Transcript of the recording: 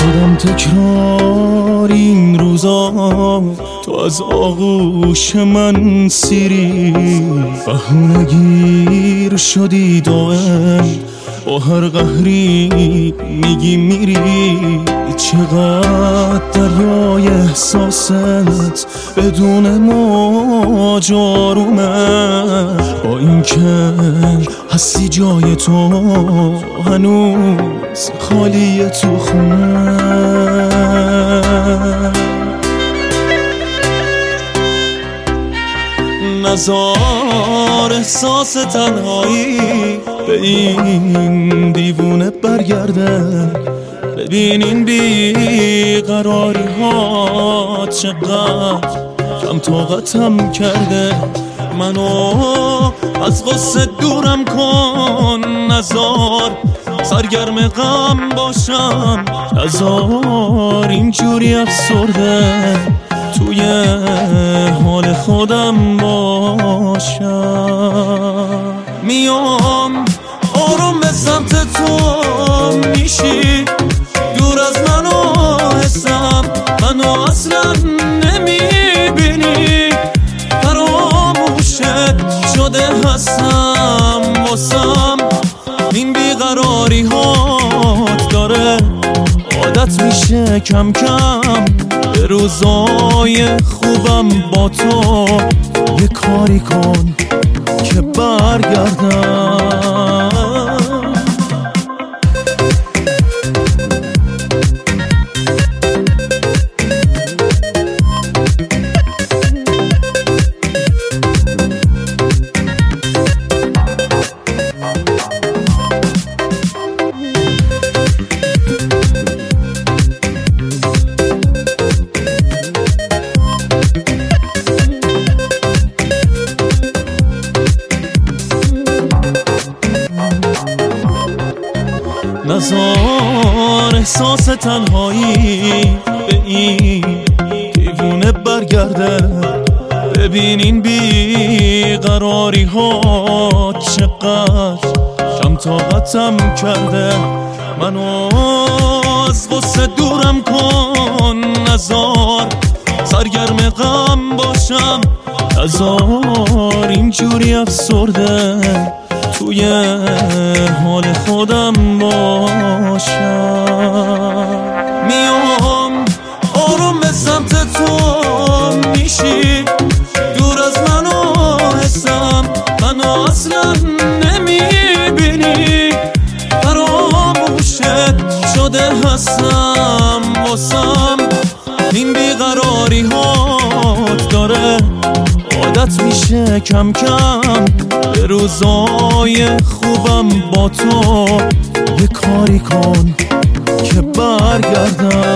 شدم تکرار این روزا، تو از آغوش من سیری، بهونه گیر شدی دائم، با هر قهری میگی میری. چقدر دریای احساست بدون موج آرومه، با این که هستی جای تو هنوز خالیه تو خونه. نزار احساس تنهایی به این دیوونه برگرده، ببین این بیقراری ها چقدر کم طاقتم کرده. منو از غصه دورم کن، نزار سرگرم غم باشم، نزار اینجوری افسرده توی حال خودم باشم. میام آروم به سمت تو میشی، دور از منو حسم، منو اصلا نمیبینی، فراموشت شده هستم واسم. این بیقراری هات داره عادت میشه کم کم، به روزای خوبم با تو یه کاری کن که برگردم. نزار احساس تنهایی به این دیوونه برگرده، ببین این بیقراری ها چقدر کم طاقتم کرده. منو از غصه دورم کن، نزار سرگرم غم باشم، نزار اینجوری افسرده توی حال خودم باشم. میام آروم به سمت تو میشی، دور از منو حسم، منو اصلا نمیبینی، فراموشت شده هستم واسم. این بیقراری هات داره عادت میشه کم کم، به روزای خوبم با تو یه کاری کن که برگردم.